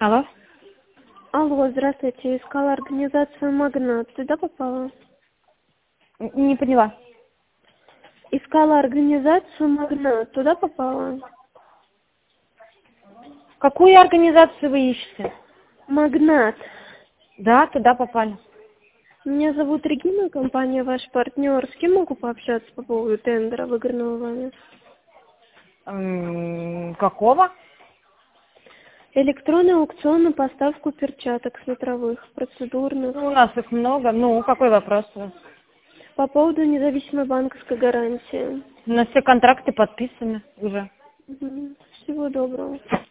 Алло? Алло, здравствуйте. Искала организацию «Магнат». Туда попала? Не поняла. Искала организацию «Магнат». Туда попала? Какую организацию вы ищете? «Магнат». Да, туда попали. Меня зовут Регина, компания «Ваш партнер». С кем могу пообщаться по поводу тендера, выигранного вами? Какого? Электронный аукцион на поставку перчаток смотровых, процедурных. Ну, у нас их много. Ну, какой вопрос у вас? По поводу независимой банковской гарантии. У нас все контракты подписаны уже. Всего доброго.